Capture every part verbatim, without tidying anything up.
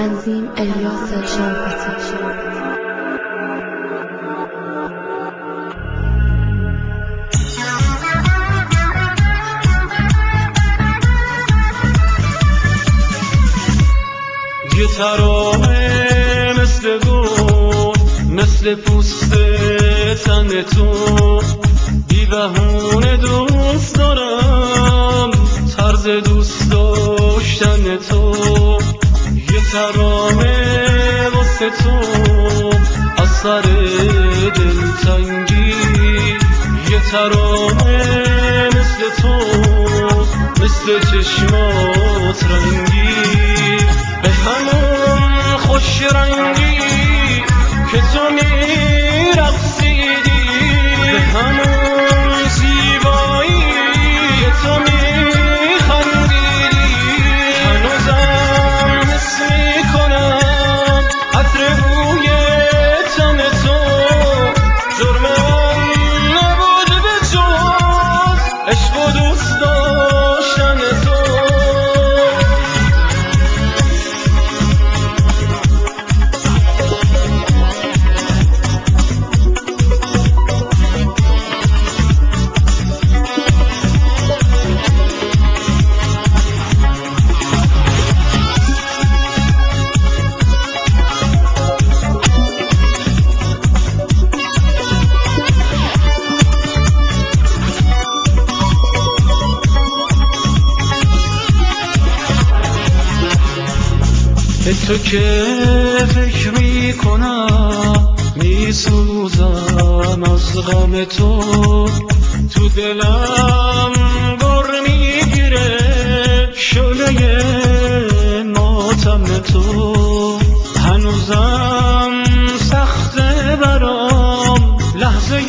تنظیم الیاس شامپاتی. یه ترانه مثل گل، مثل پوست تن تو، بی بهونه دوست دارم طرز دوست داشتن تو. یه ترانه واسه تو از سر دلتنگی، یه ترانه مثل تو، مثل چشمات رنگی، به همون خوش رنگی که تو میرقصیدی، به همون زیبایی که تو میخندیدی. هنوزم حس میکنم عطر بوی تن تو، جرم من نبود به جز عشق و دوست داشتن تو. به تو که فکر میکنم میسوزم از غم تو، تو دلم گر میگیره شعله ماتم تو. هنوزم سخته برام لحظه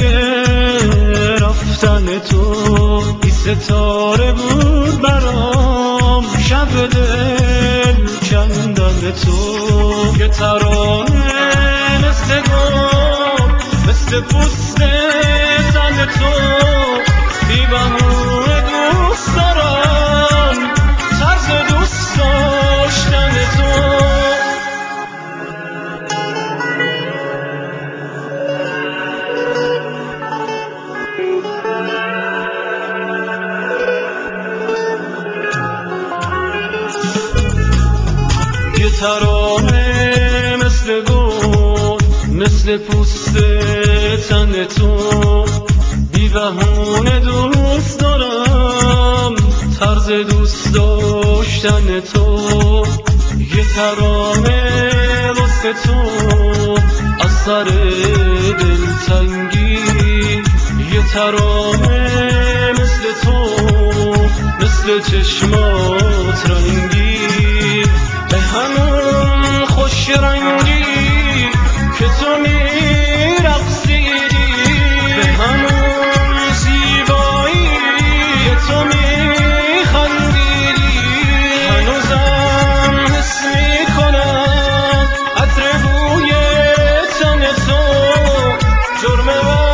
رفتن تو، بی ستاره بود برام شب دل کندن تو. یه ترانه مثل گل، مثل پوست تن تو، بی بهونه دوست دارم طرز دوست داشتن تو. یه ترانه مثل گل، مثل پوست تن تو، بی بهونه دوست دارم طرز دوست داشتن تو. یه ترانه واسه تو از سر دلتنگی، یه ترانه مثل تو، مثل چشمات رنگی، به همون خوش رنگی که تو میرقصیدی، به همون زیبایی که تو میخندیدی. هنوزم حس میکنم عطر بوی تن تو، جرم من